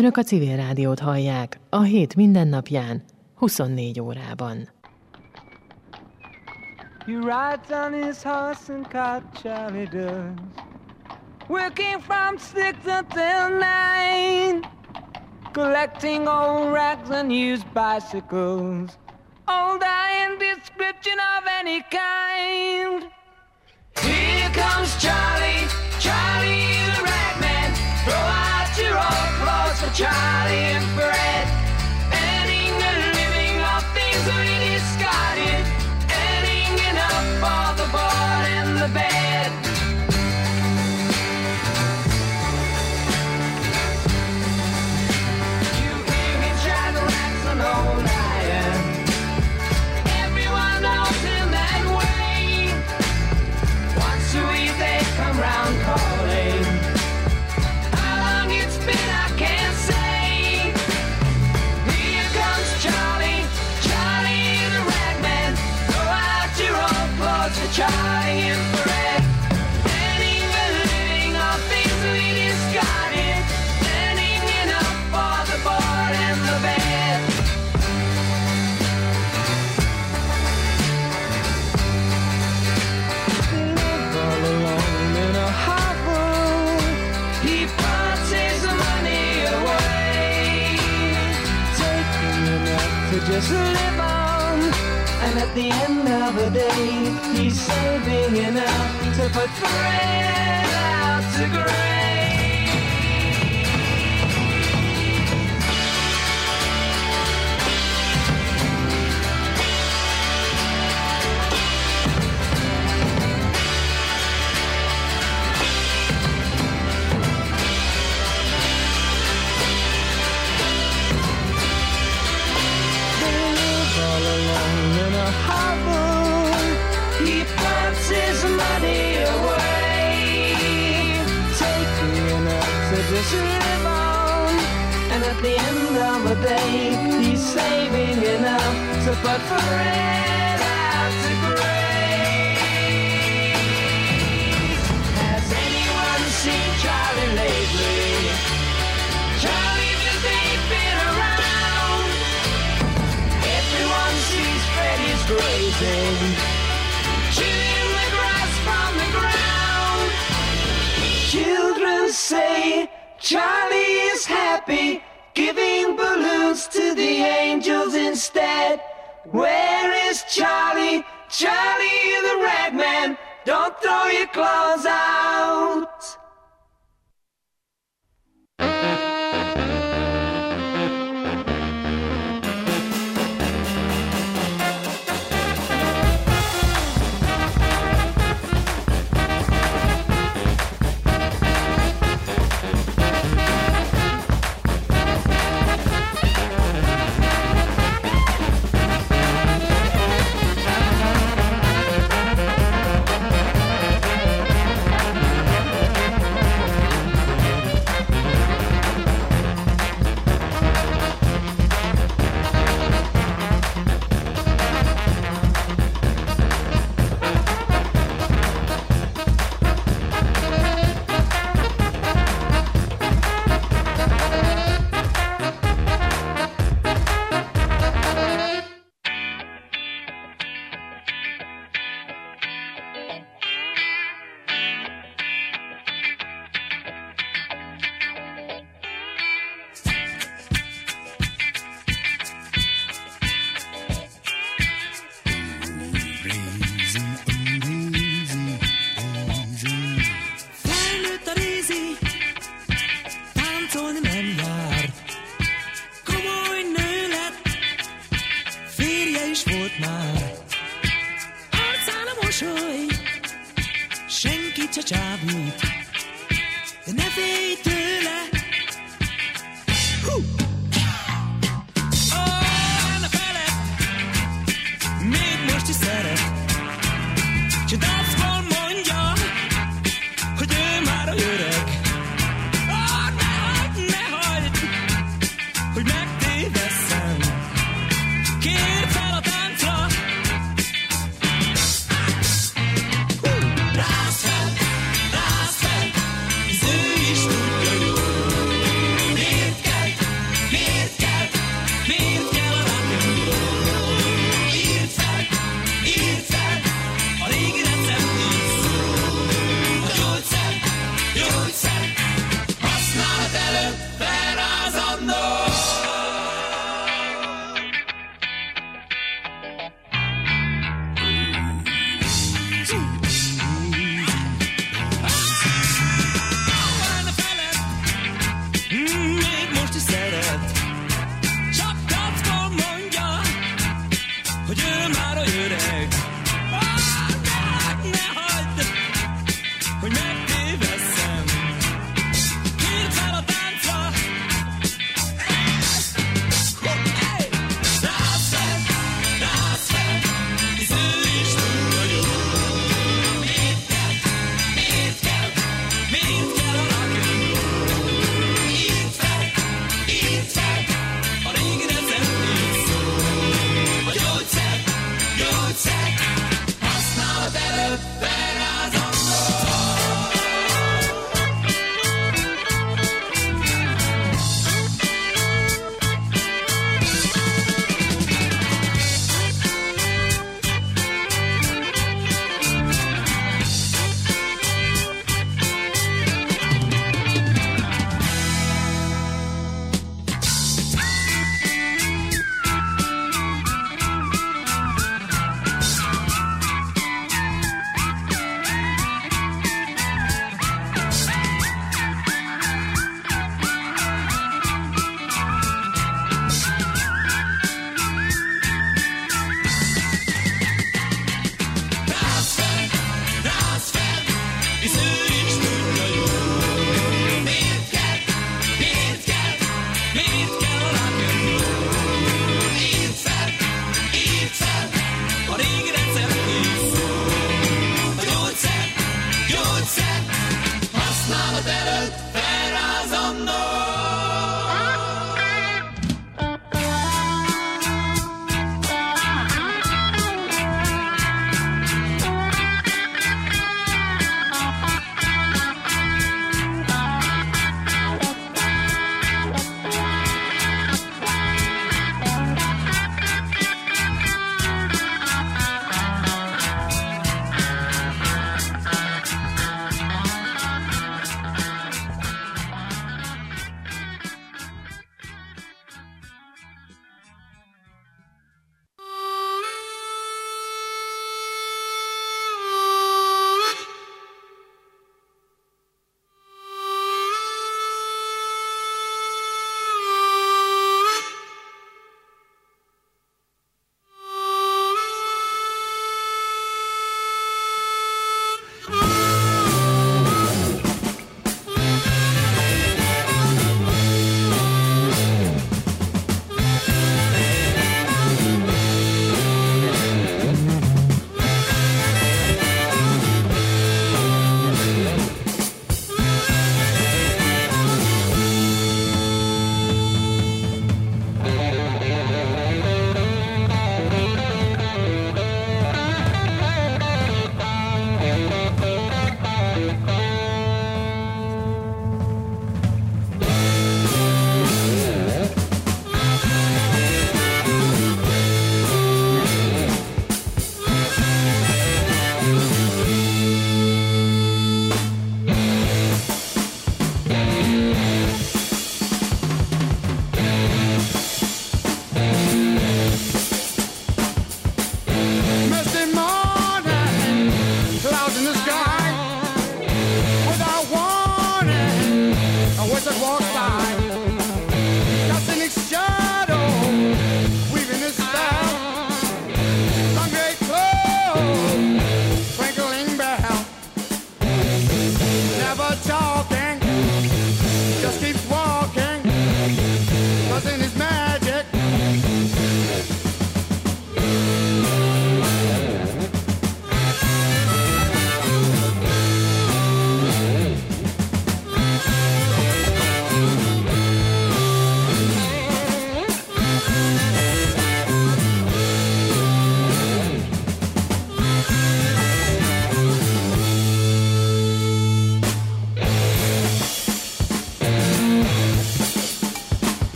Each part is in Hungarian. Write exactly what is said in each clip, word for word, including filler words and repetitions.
Önök a Civil Rádiót hallják a hét mindennapján, huszonnégy órában. He rides on his horse and cart, Charlie does, working from six until nine, collecting old rags and used bicycles, all dying description of any kind. Here comes Charlie, Charlie the ragman, throw out your old clothes for Charlie and Fred, earning a living off things we discarded, earning enough for the board and the bed. You hear him shout rats and old iron, everyone knows him that way. Once a week they come round calling, how long it's been I can't say. Here comes Charlie, Charlie the ragman, throw out your old clothes for Charlie and Fred, earning a living on things we discarded, earning enough for the board and the bed. All alone in a hovel, he puts his money away, taking enough to just live on, and at the end of the day, he's saving enough to put Fred out to grave. All alone in a hovel, he puts his money away, taking enough to just live on, and at the end of the day, he's saving enough to put Fred out to grave. Has anyone seen Charlie lately? Charlie just ain't been around. Everyone sees Freddy's grazing, chewing the grass from the ground. Children say Charlie is happy, giving balloons to the angels instead. Where is Charlie, Charlie the ragman? Don't throw your clothes out. Rász fel, hisz ő is tudja jól, miért kell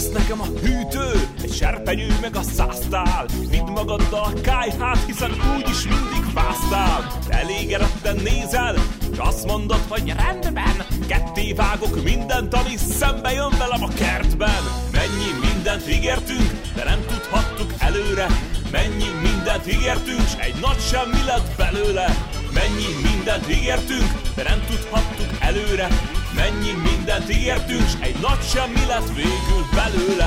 lesz nekem a hűtő, egy serpenyő meg a száztál. Vidd magaddal a kályhát, hiszen úgyis mindig fáztál. Elégedetten nézel, és azt mondod, hogy rendben, ketté vágok mindent, ami szembe jön velem a kertben. Mennyi mindent ígértünk, de nem tudhattuk előre. Mennyi mindent ígértünk, s egy nagy semmi lett belőle. Mennyi mindent ígértünk, de nem tudhattuk előre. Mennyi mindent ígértünk, s egy nagy semmi lett végül belőle.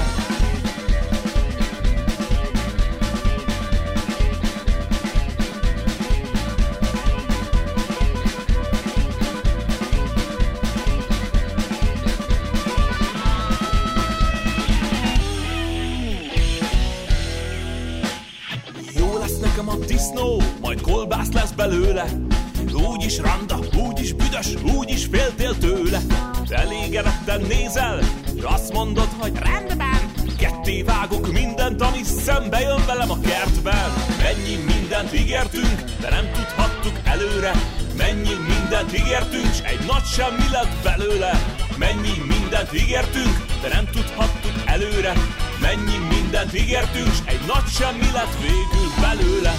Jó lesz nekem a disznó, majd kolbász lesz belőle. Úgyis randa, úgyis büdös, úgyis féltél tőle. Elégedetten nézel, és azt mondod, hogy rendben, ketté vágok mindent, ami szembe jön velem a kertben. Mennyi mindent ígértünk, de nem tudhattuk előre. Mennyi mindent ígértünk, s egy nagy semmi lett belőle. Mennyi mindent ígértünk, de nem tudhattuk előre. Mennyi mindent ígértünk, s egy nagy semmi lett végül belőle.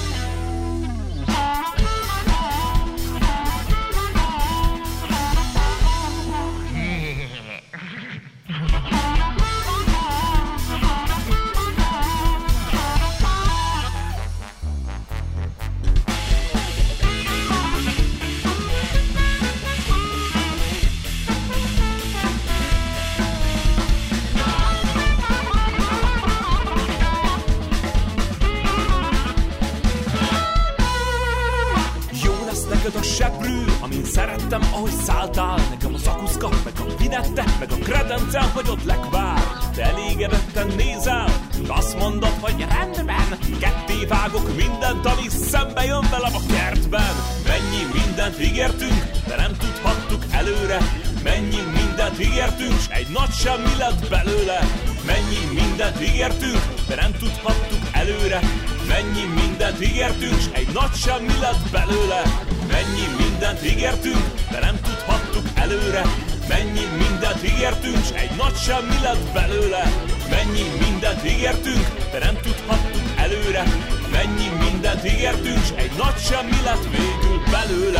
A seprű, amin szerettem, ahogy szálltál. Nekem a szakuszka, meg a vinette, meg a kredence, hogy ott lekvár. Te elégedetten nézel, és azt mondod, hogy rendben, ketté vágok mindent, ami szembe jön velem a kertben. Mennyi mindent ígértünk, de nem tudhattuk előre. Mennyi mindent ígértünk, s egy nagy semmi lett belőle. Mennyi mindent ígértünk, de nem tudhattuk előre. Mennyi mindent ígértünk, s egy nagy semmi lett belőle. Mennyi mindent ígértünk, de nem tudhattuk előre. Mennyi mindent ígértünk, s egy nagy semmi lett belőle. Mennyi mindent ígértünk, de nem tudhattuk előre. Mennyi mindent ígértünk, s egy nagy semmi lett végül belőle.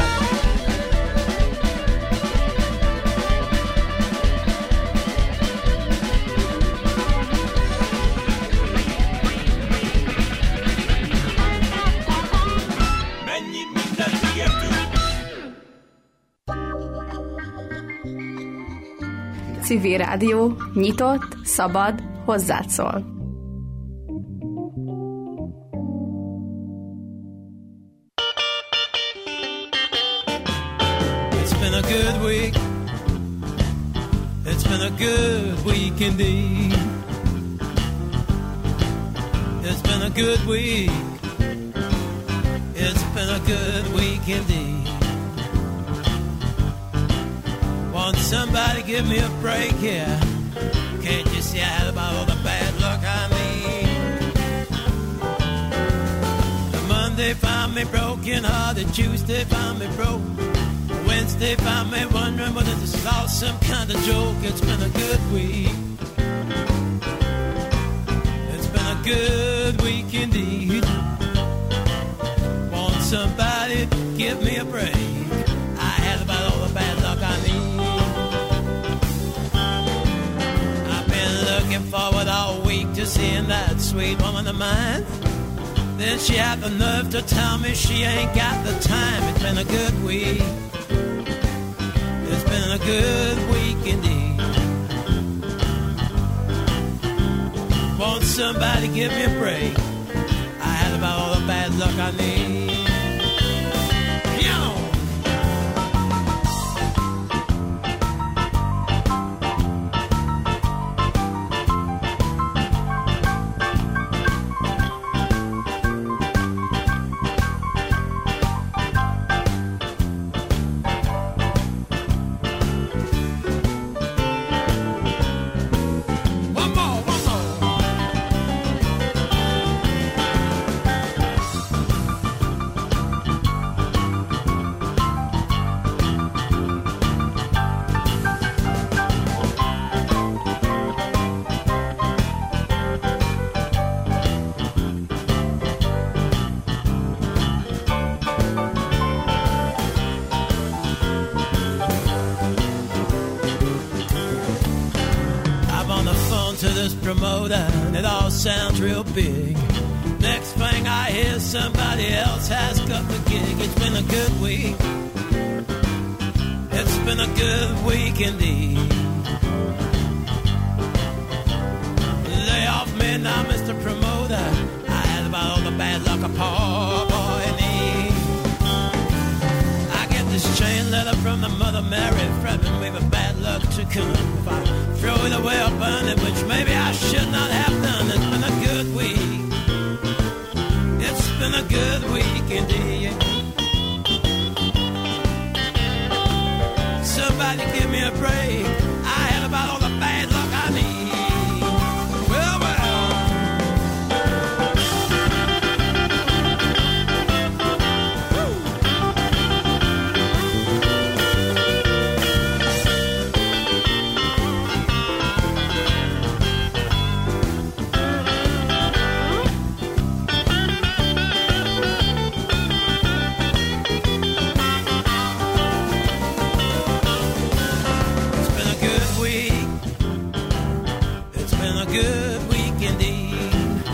Civil Rádió, nyitott, szabad, hozzád szól. It's been a good week. It's been a good week indeed. It's been a good week. It's been a good week indeed. Won't somebody give me a break here? Can't you see I had about all the bad luck I mean? The Monday found me broken hearted, Tuesday found me broke, Wednesday found me wondering whether this is all some kind of joke. It's been a good week. It's been a good week indeed. Won't somebody give me a break? I had about all the bad luck I need. Looking forward all week to seeing that sweet woman of mine. Then she had the nerve to tell me she ain't got the time. It's been a good week. It's been a good week indeed. Won't somebody give me a break? I had about all the bad luck I need. on to this promoter, and it all sounds real big. Next thing I hear, somebody else has got the gig. It's been a good week. It's been a good week indeed. Lay off me now, Mister Promoter. I had about all the bad luck a poor boy needs. I get this chain letter from the Mother Mary, threatening me with bad luck to come. If I throw it away or burn it, which maybe I should not have done. It's been a good week. It's been a good week indeed. Somebody give me a break. I had about all the bad luck I need. Well, well. Good week indeed.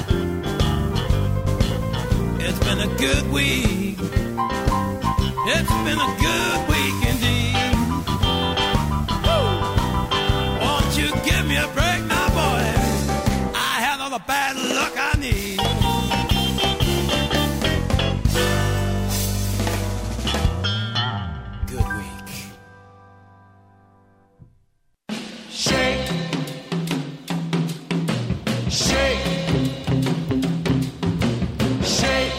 It's been a good week. It's been a good week indeed. Woo! Won't you give me a break now, boys? I had all the bad luck I need. Good week. Shake. Shake, shake,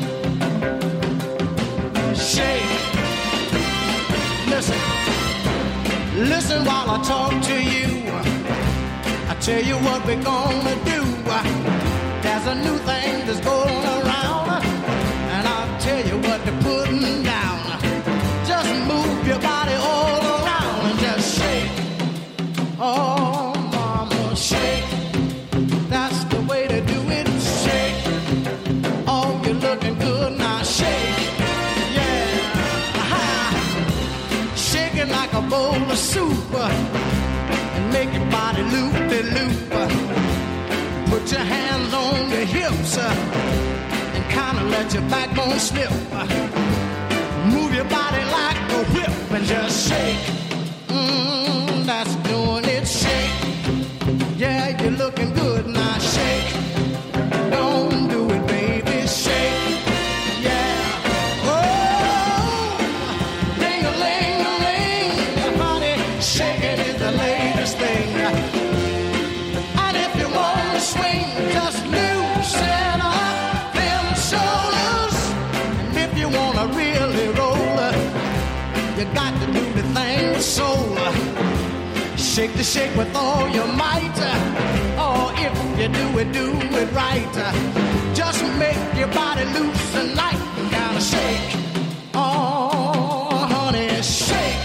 shake. Listen, listen while I talk to you. I tell you what we're gonna do. There's a new thing that's going around, and I'll tell you what they're putting down. Just move your body all around and just shake. Oh, mama, shake. That's the way to do it, shake. Oh, you're looking good, now shake. Yeah, aha. Shake it like a bowl of soup, and make your body loop-de-loop. Put your hands on your hips, and kind of let your backbone slip. Move your body like a whip, and just shake. Mmm, that's doing it, shake. Yeah, you're looking good, now shake. Don't do it, baby, shake. Yeah. Oh, ding-a-ling-a-ling, honey, shaking is the latest thing. And if you want to swing, just loosen up them shoulders. And if you want to really roll, you got to do the thing with soul. Shake the shake with all your might. Oh, if you do it, do it right. Just make your body loose and light. Gotta shake. Oh, honey, shake.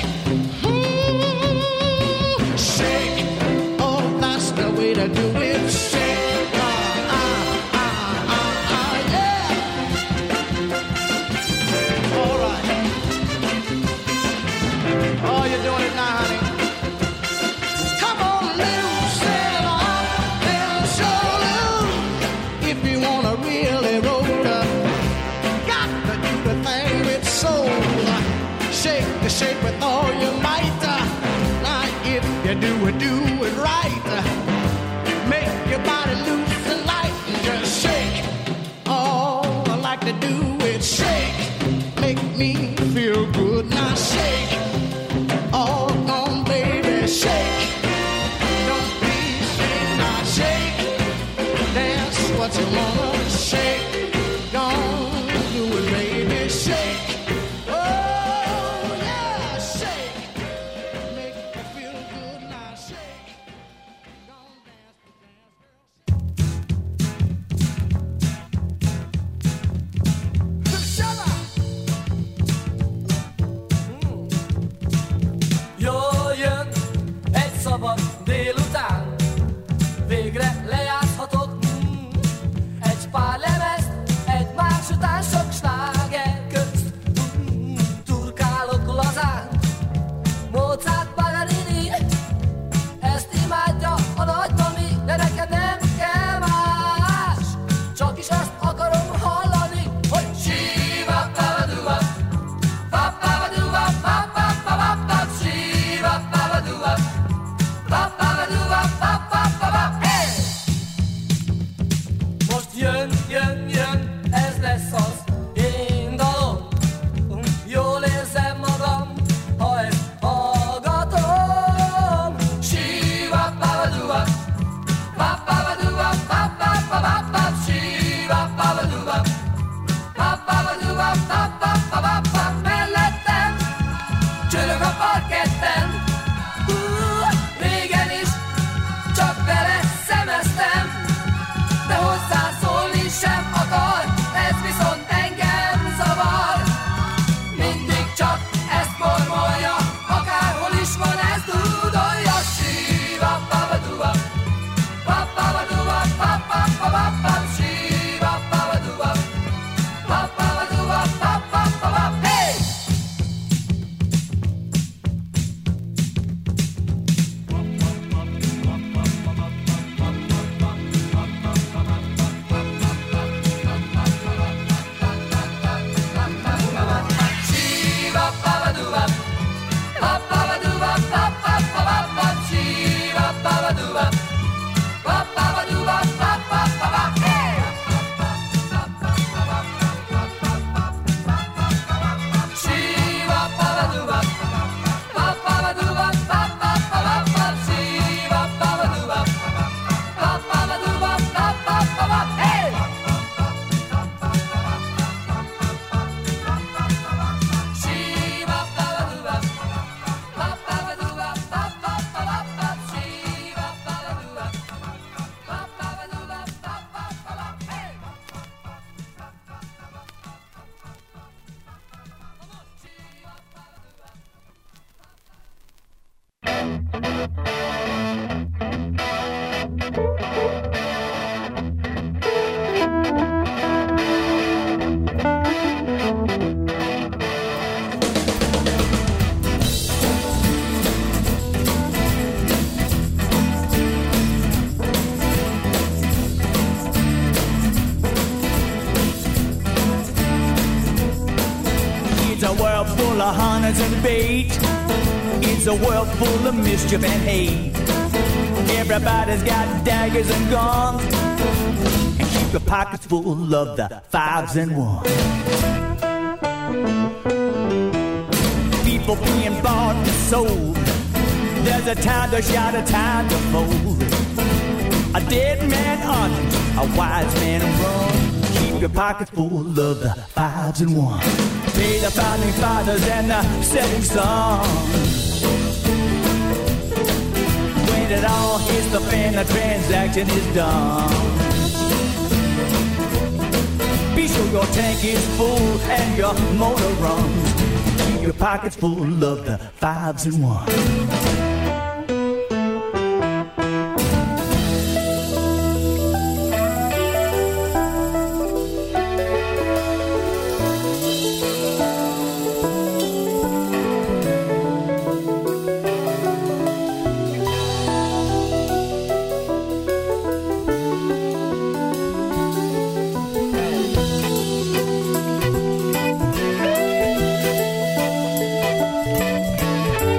Mm-hmm. Shake. Oh, that's the way to do it. Shake. Uh, uh, uh, uh, uh, yeah. All right. Oh, you're doing it now, honey. Shake with all your might. Now if you do it, do it right. Make your body loose and light and just shake. Oh, I like to do it, shake. Make me feel good, now shake. Oh, come baby, shake. Don't be ashamed, now shake. That's what you wanna shake. Don't do it, baby, shake. Délután végre lejátszhatok mm, egy full of hunters and bait. It's a world full of mischief and hate. Everybody's got daggers and guns, and keep your pockets full of the fives and ones. People being bought and sold. There's a time to shout, a time to fold. A dead man honors, a wise man run. Keep your pockets full of the fives and ones. Pay the founding fathers and the setting sun. When it all hits the fan, the transaction is done. Be sure your tank is full and your motor runs. Keep your pockets full of the fives and ones.